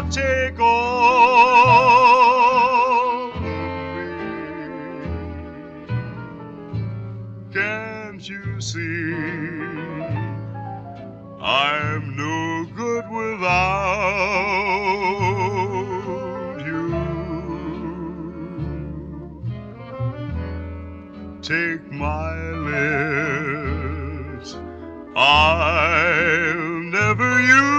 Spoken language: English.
take all of me. Can't you see I'm no good without you? Take my lips, I'll never use